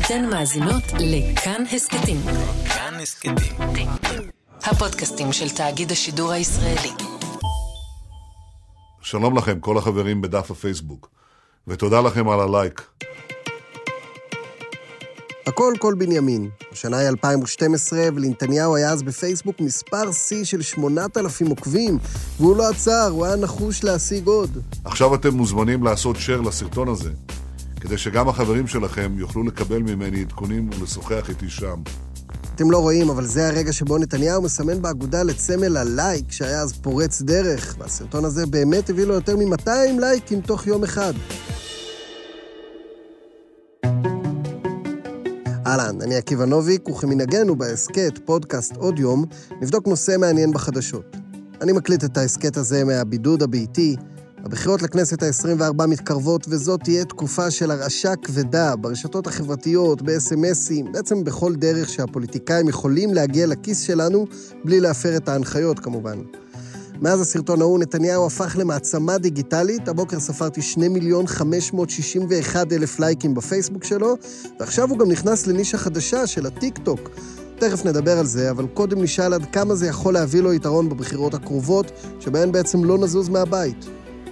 אתן מאזינות לכאן הסקטים. כאן הסקטים. הפודקאסטים של תאגיד השידור הישראלי. שלום לכם, כל החברים בדף הפייסבוק, ותודה לכם על הלייק. הכל כל בנימין. השנה היא 2012, ולנתניהו היה אז בפייסבוק מספר C של 8,000 עוקבים, והוא לא עצר, הוא היה נחוש להשיג עוד. עכשיו אתם מוזמנים לעשות share לסרטון הזה, כדי שגם החברים שלכם יוכלו לקבל ממני עדכונים ולשוחח איתי שם. אתם לא רואים, אבל זה הרגע שבו נתניהו מסמן באגודה לצמל הלייק, שהיה אז פורץ דרך, והסרטון הזה באמת הביא לו יותר מ-200 לייקים תוך יום אחד. אהלן, אני עקיבא נוביק, וכמנהגנו בהסקט, פודקאסט עוד יום, נבדוק נושא מעניין בחדשות. אני מקליט את ההסקט הזה מהבידוד הביתי. הבחירות לכנסת ה-24 מתקרבות, וזאת תהיה תקופה של הרעשה כבדה ברשתות החברתיות, ב-SMSים, בעצם בכל דרך שהפוליטיקאים יכולים להגיע לכיס שלנו, בלי להפר את ההנחיות כמובן. מאז הסרטון ההוא נתניהו הפך למעצמה דיגיטלית, הבוקר ספרתי 2,561,000 לייקים בפייסבוק שלו, ועכשיו הוא גם נכנס לנישה חדשה של הטיק-טוק. תכף נדבר על זה, אבל קודם נשאל עד כמה זה יכול להביא לו יתרון בבחירות הקרובות, שבהן בעצם לא נזוז מהבית.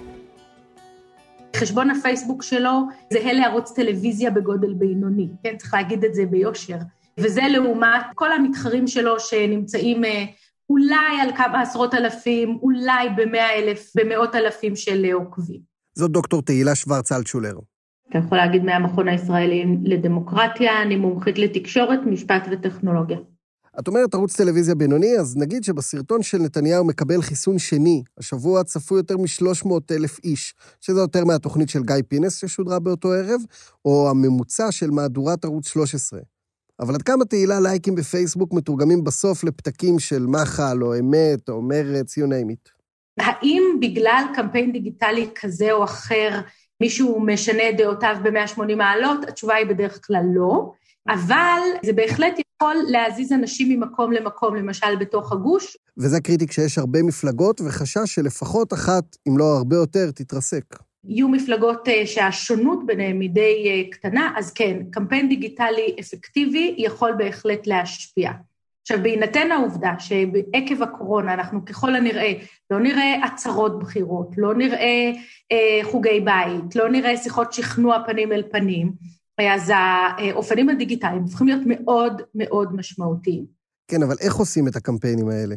חשבון הפייסבוק שלו זהה לערוץ טלוויזיה בגודל בינוני, כן? צריך להגיד את זה ביושר. וזה לעומת כל המתחרים שלו שנמצאים אולי על כמה עשרות אלפים, אולי במאות אלפים של עוקבים. זאת דוקטור תהילה שוורץ אלטשולר. אתה יכול להגיד מהמכון הישראלי לדמוקרטיה, אני מומחית לתקשורת, משפט וטכנולוגיה. את אומרת ערוץ טלוויזיה בינוני, אז נגיד שבסרטון של נתניהו מקבל חיסון שני, השבוע צפו יותר מ-300,000 איש, שזה יותר מהתוכנית של גיא פינס ששודרה באותו ערב, או הממוצע של מהדורת ערוץ 13. אבל עד כמה תהילה לייקים בפייסבוק מתורגמים בסוף לפתקים של מחל או אמת או מרץ, you name it? האם בגלל קמפיין דיגיטלי כזה או אחר, מישהו משנה דעותיו ב-180 מעלות? התשובה היא בדרך כלל לא, אבל זה בהחלט יכול להזיז אנשים ממקום למקום, למשל בתוך הגוש. וזה קריטי כשיש הרבה מפלגות וחשש שלפחות אחת, אם לא הרבה יותר, תתרסק. יהיו מפלגות שהשונות ביניהם מדי קטנה, אז כן, קמפיין דיגיטלי אפקטיבי יכול בהחלט להשפיע. עכשיו, בהינתן העובדה שבעקב הקורונה אנחנו ככל הנראה לא נראה עצרות בחירות, לא נראה חוגי בית, לא נראה שיחות שכנוע פנים אל פנים, אז האופנים הדיגיטליים הופכים להיות מאוד מאוד משמעותיים. כן, אבל איך עושים את הקמפיינים האלה?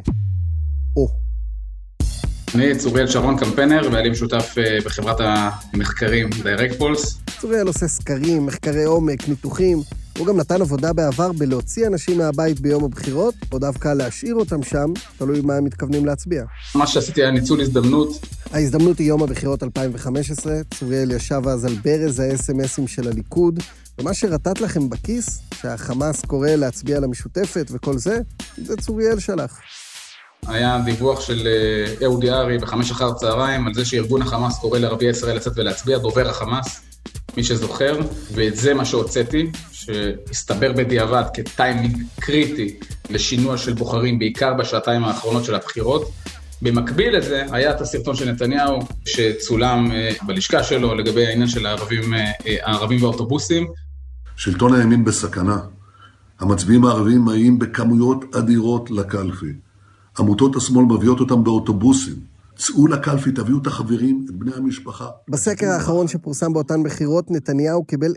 אני צוריאל שרון, קמפיינר, ואני משותף בחברת המחקרים דירקטפולס. צוריאל עושה סקרים, מחקרי עומק, ניתוחים. הוא גם נתן עבודה בעבר בלהוציא אנשים מהבית ביום הבחירות, או דווקא להשאיר אותם שם, תלוי מה הם מתכוונים להצביע. מה שעשיתי היה ניצול הזדמנות. ההזדמנות היא יום הבחירות 2015, צוריאל ישב אז על ברז ה-SMSים של הליכוד, ומה שרטט לכם בכיס, שהחמאס קורא להצביע למשותפת וכל זה, זה צוריאל שלח. היה דיווח של אהוד יערי ב5:00 על זה שארגון החמאס קורא לערביי ישראל לצאת ולהצביע, דובר החמאס, מי שזוכר, ואת זה מה שהוצאתי, שהסתבר בדיעבד כטיימינג קריטי לשינוע של בוחרים, בעיקר בשעתיים האחרונות של הבחירות. במקביל לזה היה את הסרטון של נתניהו, שצולם בלשכה שלו לגבי העניין של הערבים באוטובוסים. שלטון הימין בסכנה. המצביעים הערבים מגיעים בכמויות אדירות לקלפי. עמותות השמאל מביאות אותם באוטובוסים. צאו לקלפי, תביאו את החברים, את בני המשפחה. בסקר האחרון שפורסם באותן בחירות, נתניהו קיבל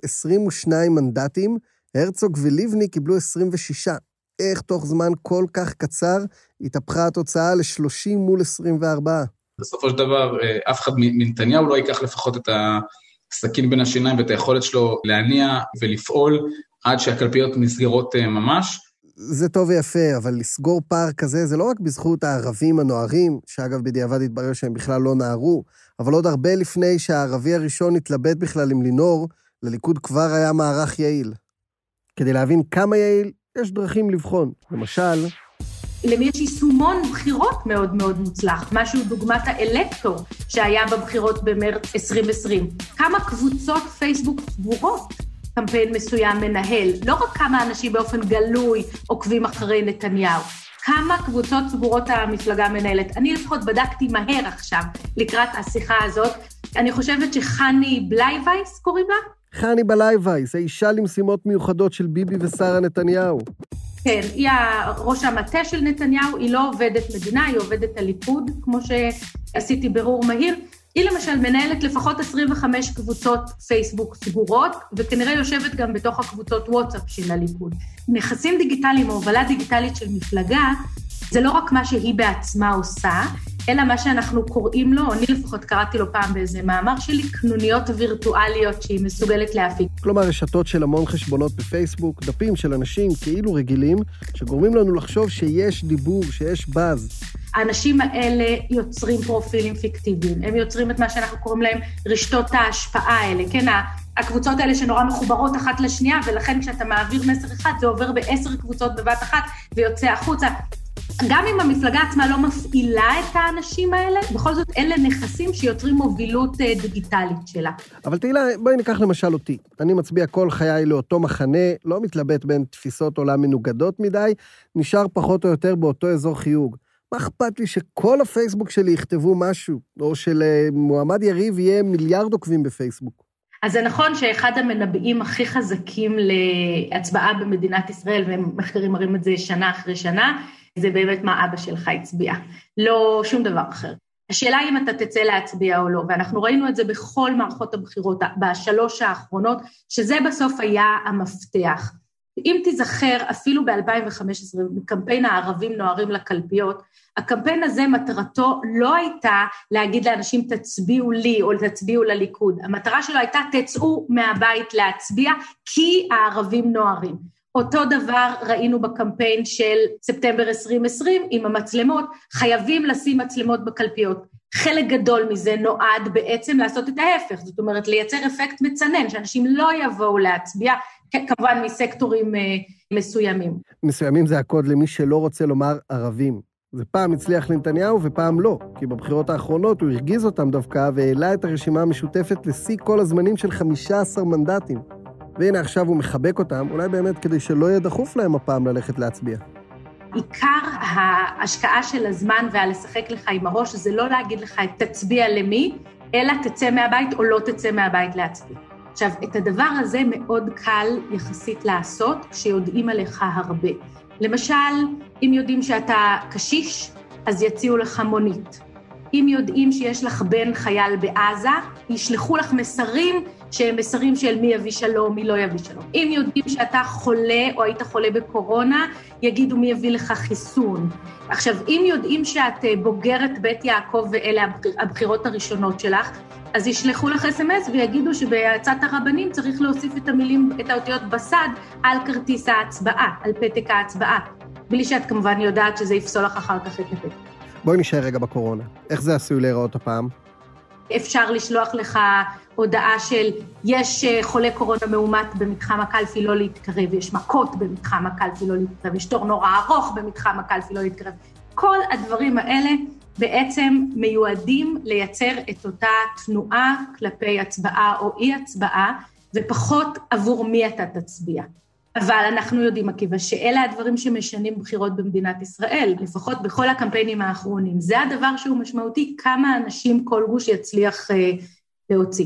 22 מנדטים, הרצוג ולבני קיבלו 26. איך תוך זמן כל כך קצר התהפכה התוצאה ל-30 מול 24? בסופו של דבר, אף אחד מנתניהו לא ייקח לפחות את הסכין בין השיניים ואת היכולת שלו להניע ולפעול עד שהקלפיות נסגרות ממש. זה טוב ויפה, אבל לסגור פער כזה זה לא רק בזכות הערבים הנוערים, שאגב בדיעבד התברר שהם בכלל לא נערו, אבל עוד הרבה לפני שהערבי הראשון התלבט בכלל עם לינור, לליכוד כבר היה מערך יעיל. כדי להבין כמה יעיל, יש דרכים לבחון. למשל, למי יש יישומון בחירות מאוד מאוד מוצלח, משהו דוגמת האלקטור שהיה בבחירות במרץ 2020. כמה קבוצות פייסבוק סגורות קמפיין מסוים מנהל, לא רק כמה אנשים באופן גלוי עוקבים אחרי נתניהו, כמה קבוצות סגורות המפלגה מנהלת. אני לפחות בדקתי מהר עכשיו לקראת השיחה הזאת, אני חושבת שחני בלייבייס קוראים לה? חני בלייבייס, האישה למשימות מיוחדות של ביבי ושרה נתניהו. כן, היא ראש המטה של נתניהו, היא לא עובדת מדינה, היא עובדת הליכוד, כמו שעשיתי ברור מהיר. היא למשל מנהלת לפחות 25 קבוצות פייסבוק סגורות, וכנראה יושבת גם בתוך הקבוצות וואטסאפ של הליכוד. נכסים דיגיטליים או הובלה דיגיטלית של מפלגה, זה לא רק מה שהיא בעצמה עושה, אלא מה שאנחנו קוראים לו, אני לפחות קראתי לו פעם באיזה מאמר שלי, קנוניות וירטואליות שהיא מסוגלת להפיק. כלומר, רשתות של המון חשבונות בפייסבוק, דפים של אנשים כאילו רגילים, שגורמים לנו לחשוב שיש דיבור, שיש באז. האנשים האלה יוצרים פרופילים פיקטיביים, הם יוצרים את מה שאנחנו קוראים להם רשתות ההשפעה האלה, כן? הקבוצות האלה שנורא מחוברות אחת לשנייה, ולכן כשאתה מעביר מסר אחד, זה עובר ב10 קבוצות בבת אחת, ויוצא החוצה. גם אם המפלגה עצמה לא מפעילה את האנשים האלה, בכל זאת אלה נכסים שיוצרים מובילות דיגיטלית שלה. אבל תהילה, בואי ניקח למשל אותי. אני מצביע כל חיי לאותו מחנה, לא מתלבט בין תפיסות עולם מנוגדות מדי, נשאר פחות או יותר באותו אזור חיוג. מה אכפת לי שכל הפייסבוק שלי יכתבו משהו, או שלמועמד יריב יהיה מיליארד עוקבים בפייסבוק? אז זה נכון שאחד המנבאים הכי חזקים להצבעה במדינת ישראל, ומחקרים מראים את זה שנה אחרי שנה, זה באמת מה אבא שלך הצביע, לא שום דבר אחר. השאלה אם אתה תצא להצביע או לא, ואנחנו ראינו את זה בכל מערכות הבחירות, בשלוש האחרונות, שזה בסוף היה המפתח. אם תזכר, אפילו ב-2015, בקמפיין הערבים נוערים לקלפיות, הקמפיין הזה מטרתו לא הייתה להגיד לאנשים תצביעו לי או תצביעו לליכוד, המטרה שלו הייתה תצאו מהבית להצביע כי הערבים נוערים. אותו דבר ראינו בקמפיין של ספטמבר 2020 עם המצלמות, חייבים לשים מצלמות בקלפיות. חלק גדול מזה נועד בעצם לעשות את ההפך, זאת אומרת לייצר אפקט מצנן, שאנשים לא יבואו להצביע, כמובן מסקטורים מסוימים. מסוימים זה הקוד למי שלא רוצה לומר ערבים. זה פעם הצליח לנתניהו ופעם לא, כי בבחירות האחרונות הוא הרגיז אותם דווקא והעלה את הרשימה המשותפת לשיא כל הזמנים של 15 מנדטים. והנה עכשיו הוא מחבק אותם, אולי באמת כדי שלא יהיה דחוף להם הפעם ללכת להצביע. עיקר ההשקעה של הזמן והלשחק לך עם הראש, זה לא להגיד לך תצביע למי, אלא תצא מהבית או לא תצא מהבית להצביע. עכשיו, את הדבר הזה מאוד קל יחסית לעשות, כשיודעים עליך הרבה. למשל, אם יודעים שאתה קשיש, אז יציעו לך מונית. אם יודעים שיש לך בן חייל בעזה, ישלחו לך מסרים שהם מסרים של מי יביא שלום, מי לא יביא שלום. אם יודעים שאתה חולה או היית חולה בקורונה, יגידו מי יביא לך חיסון. עכשיו, אם יודעים שאת בוגרת בית יעקב ואלה הבחירות הראשונות שלך, אז ישלחו לך SMS ויגידו שבהצעת הרבנים צריך להוסיף את המילים, את האותיות בסד על כרטיס ההצבעה, על פתק ההצבעה. בלי שאת כמובן יודעת שזה יפסול לך אחר כך את הפתק. בואי נשאר רגע בקורונה. איך זה עשוי להיראות הפעם? אפשר לשלוח לך הודעה של יש חולה קורונה מאומת במתחם הקלפי לא להתקרב, יש מכות במתחם הקלפי לא להתקרב, יש תור נורא ארוך במתחם הקלפי לא להתקרב. כל הדברים האלה בעצם מיועדים לייצר את אותה תנועה כלפי הצבעה או אי הצבעה, ופחות עבור מי אתה תצביע. אבל אנחנו יודעים, עקיבא, שאלה הדברים שמשנים בחירות במדינת ישראל, לפחות בכל הקמפיינים האחרונים. זה הדבר שהוא משמעותי, כמה אנשים כל גוש יצליח להוציא.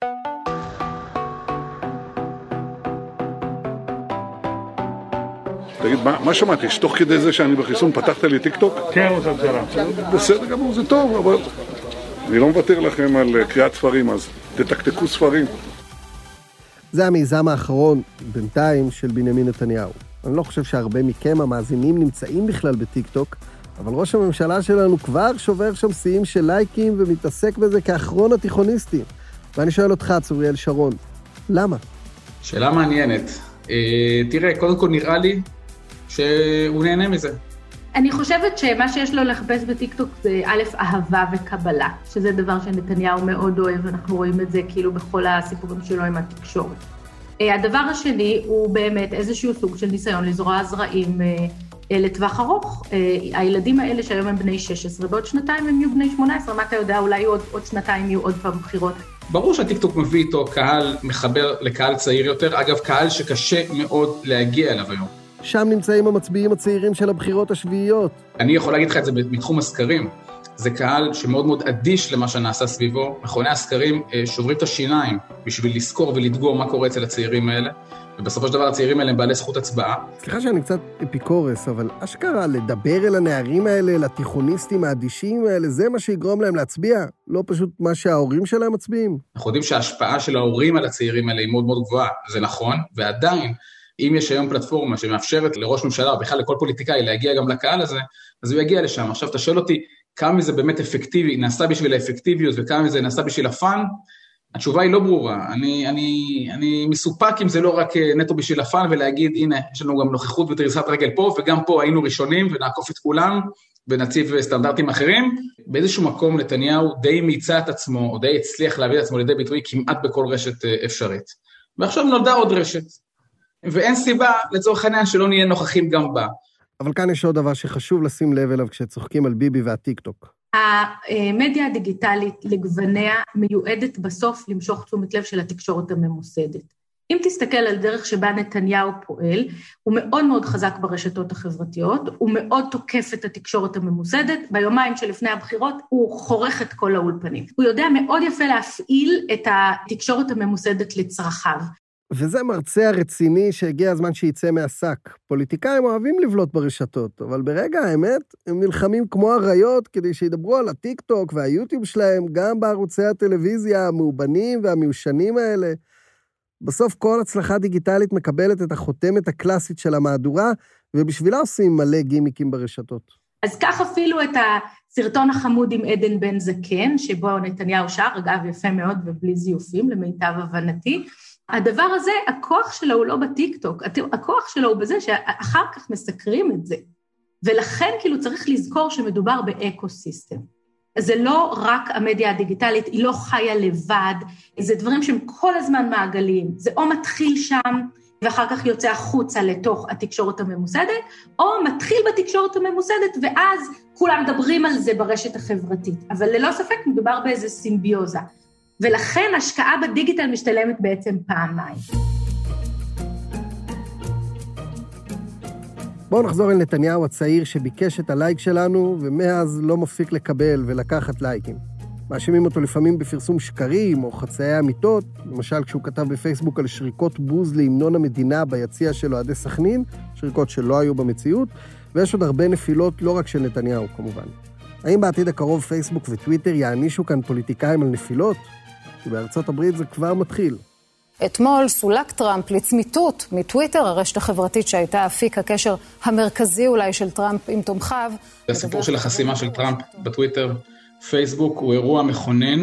תגיד, מה שמעתי? שתוך כדי זה שאני בחיסון פתחת לי טיקטוק? כן, ראש הממשלה. בסדר גמור, זה טוב, אבל אני לא מוותר לכם על קריאת ספרים, אז תתקתקו ספרים. זה המיזם האחרון, בינתיים, של בנימין נתניהו. אני לא חושב שהרבה מכם המאזינים נמצאים בכלל בטיקטוק, אבל ראש הממשלה שלנו כבר שובר שם שיאים של לייקים ומתעסק בזה כאחרון התיכוניסטים. ואני שואל אותך, צוריאל שרון, למה? שאלה מעניינת. תראה, קודם כל נראה לי שהוא נהנה מזה. אני חושבת שמה שיש לו לחפש בטיקטוק זה א', אהבה וקבלה, שזה דבר שנתניהו מאוד אוהב, אנחנו רואים את זה כאילו בכל הסיפורים שלו עם התקשורת. הדבר השני הוא באמת איזשהו סוג של ניסיון לזרוע זרעים לטווח ארוך. הילדים האלה שהיום הם בני 16, בעוד שנתיים הם יהיו בני 18, מה אתה יודע, אולי עוד שנתיים יהיו עוד פעם בחירות. ברור שהטיקטוק מביא איתו קהל מחבר לקהל צעיר יותר, אגב קהל שקשה מאוד להגיע אליו היום. שם נמצאים המצביעים הצעירים של הבחירות השביעיות. אני יכול להגיד לך את זה בתחום הסקרים. זה קהל שמאוד מאוד אדיש למה שנעשה סביבו. מכוני הסקרים שוברים את השיניים בשביל לזכור ולדגור מה קורה אצל הצעירים האלה, ובסופו של דבר הצעירים האלה הם בעלי זכות הצבעה. סליחה שאני קצת אפיקורס, אבל אשכרה לדבר אל הנערים האלה, לתיכוניסטים האדישים האלה, זה מה שיגרום להם להצביע, לא פשוט מה שההורים שלהם מצביעים. אנחנו יודעים שההשפעה של ההורים על הצעירים האלה היא מאוד מאוד גבוהה, זה נכון, ועדיין, אם יש היום פלטפורמה שמאפשרת לראש ממשלה, או בכלל לכל פוליטיקאי להגיע גם לקהל הזה, אז הוא יגיע לשם. עכשיו, אתה שואל אותי, כמה מזה באמת אפקטיבי, נעשה בשביל האפקטיביות, וכמה מזה נעשה בשביל הפן? התשובה היא לא ברורה. אני מסופק אם זה לא רק נטו בשביל הפן, ולהגיד, הנה, יש לנו גם נוכחות ודריסת רגל פה, וגם פה היינו ראשונים, ונעקוף את כולם, ונציב סטנדרטים אחרים. באיזשהו מקום נתניהו די מיצה את עצמו, או די הצליח להביא את עצמו לידי ביטוי כמעט בכל רשת אפשרית. ועכשיו נולדה עוד רשת. ואין סיבה לצורך העניין שלא נהיה נוכחים גם בה. אבל כאן יש עוד דבר שחשוב לשים לב אליו כשצוחקים על ביבי והטיק-טוק. המדיה הדיגיטלית לגווניה מיועדת בסוף למשוך תשומת לב של התקשורת הממוסדת. אם תסתכל על דרך שבה נתניהו פועל, הוא מאוד מאוד חזק ברשתות החברתיות, הוא מאוד תוקף את התקשורת הממוסדת, ביומיים שלפני הבחירות הוא חורך את כל האולפנים. הוא יודע מאוד יפה להפעיל את התקשורת הממוסדת לצרכיו. וזה מרצה הרציני שהגיע הזמן שיצא מהשק. פוליטיקאים אוהבים לבלוט ברשתות, אבל ברגע האמת הם נלחמים כמו אריות כדי שידברו על הטיק-טוק והיוטיוב שלהם, גם בערוצי הטלוויזיה המאובנים והמיושנים האלה. בסוף כל הצלחה דיגיטלית מקבלת את החותמת הקלאסית של המהדורה, ובשבילה עושים מלא גימיקים ברשתות. אז כך אפילו את הסרטון החמוד עם עדן בן זקן, שבו נתניהו שר, אגב יפה מאוד ובלי זיופים, למיטב הבנתי, הדבר הזה, הכוח שלו הוא לא בטיק-טוק, הכוח שלו הוא בזה שאחר כך מסקרים את זה, ולכן כאילו צריך לזכור שמדובר באקוסיסטם. זה לא רק המדיה הדיגיטלית, היא לא חיה לבד, זה דברים שהם כל הזמן מעגליים, זה או מתחיל שם, ואחר כך יוצא החוצה לתוך התקשורת הממוסדת, או מתחיל בתקשורת הממוסדת, ואז כולם מדברים על זה ברשת החברתית, אבל ללא ספק מדובר באיזה סימביוזה. ולכן השקעה בדיגיטל משתלמת בעצם פעמיים. בואו נחזור אל נתניהו הצעיר שביקש את הלייק שלנו, ומאז לא מפסיק לקבל ולקחת לייקים. מאשימים אותו לפעמים בפרסום שקרים או חצאי אמיתות, למשל כשהוא כתב בפייסבוק על שריקות בוז להמנון המדינה ביציע של אוהדי סכנין, שריקות שלא היו במציאות, ויש עוד הרבה נפילות לא רק של נתניהו כמובן. האם בעתיד הקרוב פייסבוק וטוויטר יענישו כאן פוליטיקאים על נפילות? כי בארצות הברית זה כבר מתחיל. אתמול סולק טראמפ לצמיתות מטוויטר, הרשת החברתית שהייתה אפיק הקשר המרכזי אולי של טראמפ עם תומכיו. הסיפור של החסימה של טראמפ בטוויטר, פייסבוק, הוא אירוע מכונן,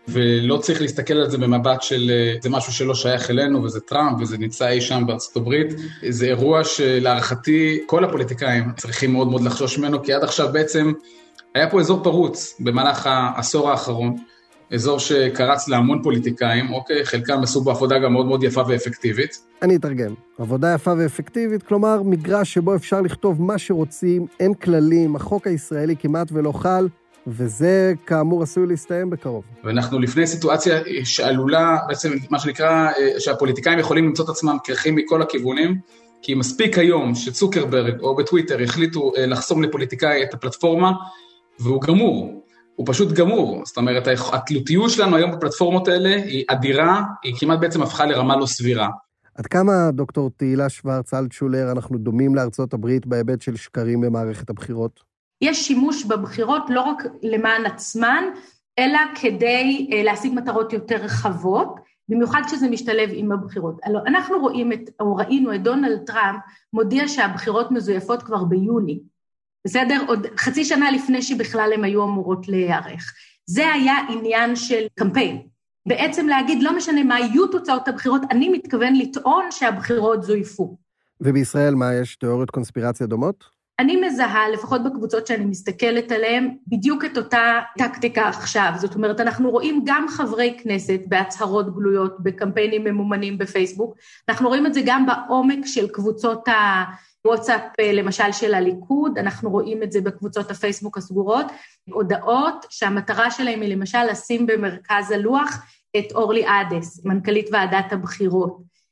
ולא צריך להסתכל על זה במבט של זה משהו שלא שייך אלינו, וזה טראמפ, וזה נמצא אי שם בארצות הברית. זה אירוע שלהערכתי כל הפוליטיקאים צריכים מאוד מאוד לחשוש ממנו, כי עד עכשיו בעצם היה פה אזור פרוץ במהלך העשור האחרון, אזור שקרץ להמון פוליטיקאים, אוקיי, חלקם עשו בעבודה גם מאוד מאוד יפה ואפקטיבית. אני אתרגם. עבודה יפה ואפקטיבית, כלומר מגרש שבו אפשר לכתוב מה שרוצים, אין כללים, החוק הישראלי כמעט ולא חל, וזה כאמור עשוי להסתיים בקרוב. ואנחנו לפני סיטואציה שעלולה, בעצם מה שנקרא, שהפוליטיקאים יכולים למצוא את עצמם קרחים מכל הכיוונים, כי מספיק היום שצוקרברג או בטוויטר החליטו לחסום לפוליטיקאי את הפלטפורמה, והוא גמור. הוא פשוט גמור, זאת אומרת, התלותיות שלנו היום בפלטפורמות האלה היא אדירה, היא כמעט בעצם הפכה לרמה לא סבירה. עד כמה, דוקטור תהילה שוורץ אלטשולר, אנחנו דומים לארצות הברית בהיבט של שקרים במערכת הבחירות? יש שימוש בבחירות לא רק למען עצמן, אלא כדי להשיג מטרות יותר רחבות, במיוחד כשזה משתלב עם הבחירות. אנחנו ראינו את דונלד טראמפ מודיע שהבחירות מזויפות כבר ביוני, בסדר? עוד חצי שנה לפני שבכלל הם היו אמורות להיערך. זה היה עניין של קמפיין. בעצם להגיד, לא משנה מה יהיו תוצאות הבחירות, אני מתכוון לטעון שהבחירות זויפו. ובישראל מה, יש תיאוריות קונספירציה דומות? אני מזהה, לפחות בקבוצות שאני מסתכלת עליהן, בדיוק את אותה טקטיקה עכשיו. זאת אומרת, אנחנו רואים גם חברי כנסת בהצהרות גלויות, בקמפיינים ממומנים בפייסבוק, אנחנו רואים את זה גם בעומק של קבוצות וואטסאפ למשל של הליכוד, אנחנו רואים את זה בקבוצות הפייסבוק הסגורות, הודעות שהמטרה שלהם היא למשל לשים במרכז הלוח את אורלי עדס, מנכ"לית ועדת הבחירות.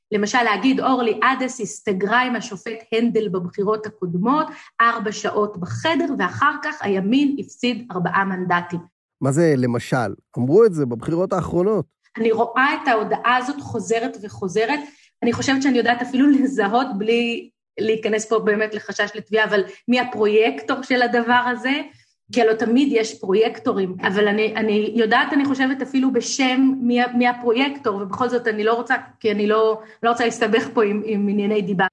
למשל להגיד, אורלי עדס הסתגרה עם השופט הנדל בבחירות הקודמות, 4 שעות בחדר, ואחר כך הימין הפסיד 4 מנדטים. מה זה למשל? אמרו את זה בבחירות האחרונות. אני רואה את ההודעה הזאת חוזרת וחוזרת, אני חושבת שאני יודעת אפילו לזהות בלי להיכנס פה באמת לחשש לתביעה, אבל מי הפרויקטור של הדבר הזה? כי לא תמיד יש פרויקטורים, אבל אני יודעת, אני חושבת אפילו בשם מי הפרויקטור, ובכל זאת אני לא רוצה, כי אני לא רוצה להסתבך פה עם ענייני דיבה.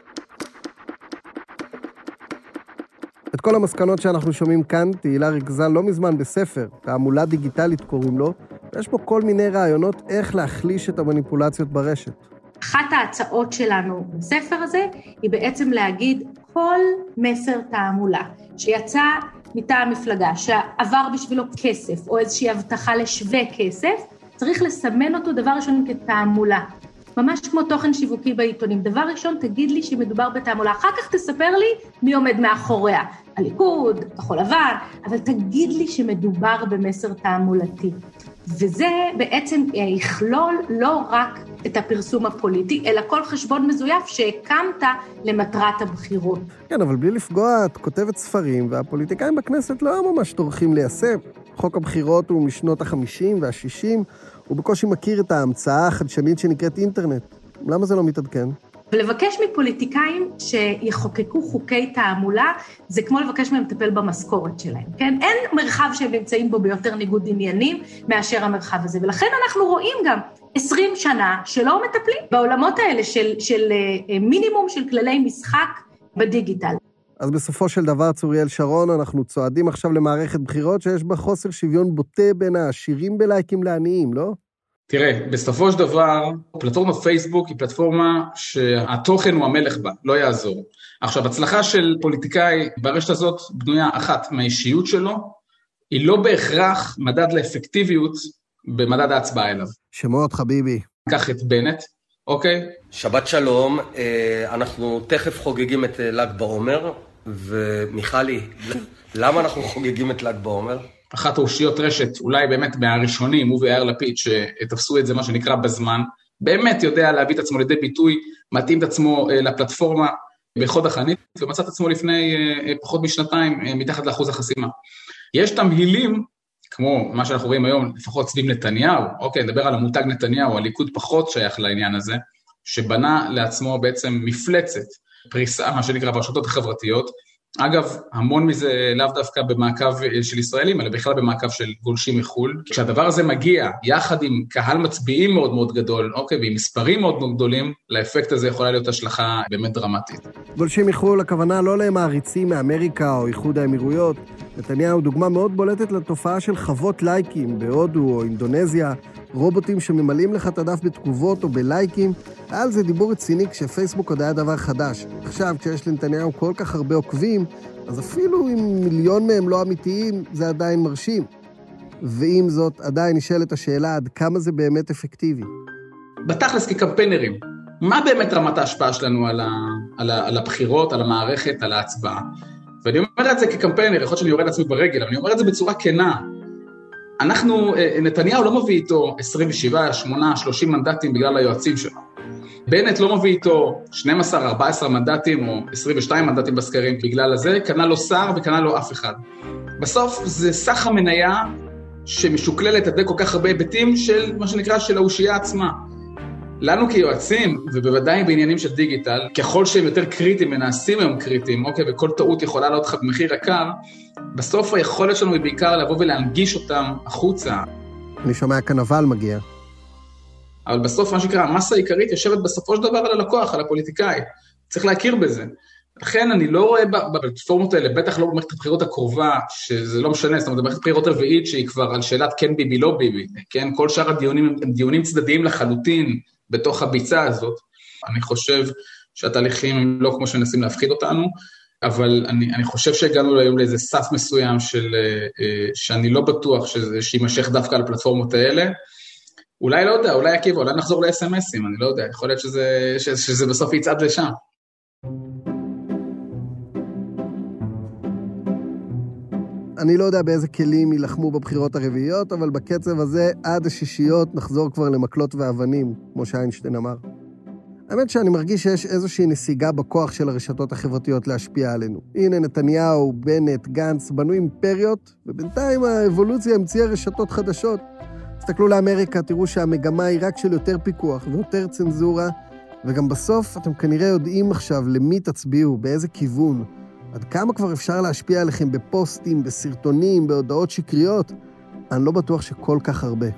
את כל המסקנות שאנחנו שומעים כאן, תהילה ריכזה לא מזמן בספר, תעמולה דיגיטלית קוראים לו, ויש פה כל מיני רעיונות איך להחליש את המניפולציות ברשת. אחת ההצעות שלנו בספר הזה, היא בעצם להגיד כל מסר תעמולה, שיצא מטעם מפלגה, שעבר בשבילו כסף, או איזושהי הבטחה לשווה כסף, צריך לסמן אותו דבר ראשון כתעמולה. ממש כמו תוכן שיווקי בעיתונים. דבר ראשון, תגיד לי שמדובר בתעמולה. אחר כך תספר לי מי עומד מאחוריה. הליכוד, כחול לבן, אבל תגיד לי שמדובר במסר תעמולתי. וזה בעצם יכלול לא רק את הפרסום הפוליטי, אלא כל חשבון מזויף שהקמת למטרת הבחירות. כן, אבל בלי לפגוע, את כותבת ספרים, והפוליטיקאים בכנסת לא ממש טורחים ליישם. חוק הבחירות הוא משנות ה-50 וה-60, הוא בקושי מכיר את ההמצאה החדשנית שנקראת אינטרנט. למה זה לא מתעדכן? ולבקש מפוליטיקאים שיחוקקו חוקי תעמולה, זה כמו לבקש מהם לטפל במשכורת שלהם, כן? אין מרחב שהם נמצאים בו ביותר ניגוד עניינים מאשר המרחב הזה, ולכן אנחנו רואים גם 20 שנה שלא מטפלים בעולמות האלה של מינימום של כללי משחק בדיגיטל. אז בסופו של דבר, צוריאל שרון, אנחנו צועדים עכשיו למערכת בחירות שיש בה חוסר שוויון בוטה בין העשירים בלייקים לעניים, לא? תראה, בסופו של דבר, פלטפורמת פייסבוק היא פלטפורמה שהתוכן הוא המלך בה, לא יעזור. עכשיו, הצלחה של פוליטיקאי ברשת הזאת בנויה אחת מהאישיות שלו, היא לא בהכרח מדד לאפקטיביות במדד ההצבעה אליו. שמות חביבי. קח את בנט, אוקיי? שבת שלום, אנחנו תכף חוגגים את ל"ג בעומר, ומיכלי, למה אנחנו חוגגים את ל"ג בעומר? אחת האושיות רשת, אולי באמת מהראשונים, הוא ויאיר לפיד, שתפסו את זה מה שנקרא בזמן, באמת יודע להביא את עצמו לידי ביטוי, מתאים את עצמו לפלטפורמה בחוד החנית, ומצא את עצמו לפני פחות משנתיים מתחת לאחוז החסימה. יש תמהילים, כמו מה שאנחנו רואים היום, לפחות סביב נתניהו, אוקיי, נדבר על המותג נתניהו, הליכוד פחות שייך לעניין הזה, שבנה לעצמו בעצם מפלצת, פריסה, מה שנקרא ברשתות החברתיות, אגב, המון מזה לאו דווקא במעקב של ישראלים, אלא בכלל במעקב של גולשים מחול. כשהדבר הזה מגיע, יחד עם קהל מצביעים מאוד מאוד גדול, אוקיי, ועם מספרים מאוד מאוד גדולים, לאפקט הזה יכולה להיות השלכה באמת דרמטית. גולשים מחול, הכוונה לא למעריצים מאמריקה או איחוד האמירויות. נתניהו דוגמה מאוד בולטת לתופעה של חוות לייקים בהודו או אינדונזיה, רובוטים שממלאים לך את הדף בתגובות או בלייקים. על זה דיבור רציני כשפייסבוק עוד היה דבר חדש. עכשיו, כשיש לנתניהו כל כך הרבה עוקבים, אז אפילו אם מיליון מהם לא אמיתיים, זה עדיין מרשים. ועם זאת, עדיין נשאלת השאלה עד כמה זה באמת אפקטיבי. בתכלס כקמפיינרים, מה באמת רמת ההשפעה שלנו על הבחירות, על המערכת, על ההצבעה? ואני אומר את זה כקמפיינר, יכול להיות שאני יורד לעצמי ברגל, אבל אני אומר את זה בצורה כנה. נתניהו לא מביא איתו 27, 8, 30 מנדטים בגלל היועצים שלו. בנט לא מביא איתו 12, 14 מנדטים או 22 מנדטים בסקרים בגלל הזה, קנה לו שר וקנה לו אף אחד. בסוף זה סך המניה שמשוקללת עד כל כך הרבה היבטים של מה שנקרא של האושייה עצמה. לנו כיועצים, ובוודאי בעניינים של דיגיטל, ככל שהם יותר קריטיים ונעשים היום קריטיים, אוקיי, וכל טעות יכולה לעלות לך במחיר יקר, בסוף היכולת שלנו היא בעיקר לבוא ולהנגיש אותם החוצה. אני שומע קנבל מגיע. אבל בסוף מה שנקרא, המסה העיקרית יושבת בסופו של דבר על הלקוח, על הפוליטיקאי. צריך להכיר בזה. לכן אני לא רואה בפלטפורמות האלה, בטח לא במערכת הבחירות הקרובה, שזה לא משנה, זאת אומרת, במערכת הבחירות רביעית שהיא כבר על שאלת כן ביבי, לא ביבי, כן? כל שאר הדיונים הם דיונים צדדיים לחלוטין בתוך הביצה הזאת. אני חושב שהתהליכים הם לא כמו שנסים להפחיד אותנו, אבל אני חושב שהגענו היום לאיזה סף מסוים שאני לא בטוח שימשך דווקא על הפלטפורמות האלה. אולי לא יודע, אולי עקיבא, אולי נחזור ל-SMSים, אני לא יודע, יכול להיות שזה בסוף יצעד לשם. אני לא יודע באיזה כלים ילחמו בבחירות הרביעיות, אבל בקצב הזה עד השישיות נחזור כבר למקלות ואבנים, כמו שאיינשטיין אמר. האמת שאני מרגיש שיש איזושהי נסיגה בכוח של הרשתות החברתיות להשפיע עלינו. הנה נתניהו, בנט, גנץ, בנו אימפריות, ובינתיים האבולוציה המציאה רשתות חדשות. תסתכלו לאמריקה, תראו שהמגמה היא רק של יותר פיקוח ויותר צנזורה, וגם בסוף אתם כנראה יודעים עכשיו למי תצביעו, באיזה כיוון. עד כמה כבר אפשר להשפיע עליכם בפוסטים, בסרטונים, בהודעות שקריות? אני לא בטוח שכל כך הרבה.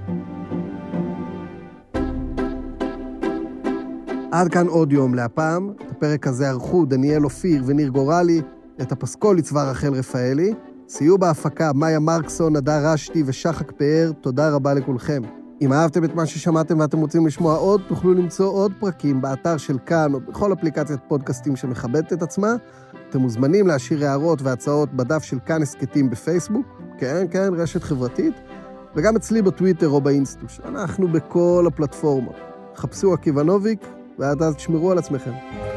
עד כאן עוד יום להפעם. את הפרק הזה ערכו דניאל אופיר וניר גורלי, את הפסקול צבא רחל רפאלי, סייעו בהפקה מאיה מרקסון, נדר רשתי ושחק פאר. תודה רבה לכולכם. אם אהבתם את מה ששמעתם ואתם רוצים לשמוע עוד, תוכלו למצוא עוד פרקים באתר של כאן או בכל אפליקציית פודקאסטים שמכבדת את עצמה. אתם מוזמנים להשאיר הערות והצעות בדף של כאן הסקטים בפייסבוק, כן, רשת חברתית, וגם אצלי בטוויטר או באינסטוש. אנחנו בכל הפלטפורמות. חפשו עקיבא נוביק, ועד אז תשמרו על עצמכם.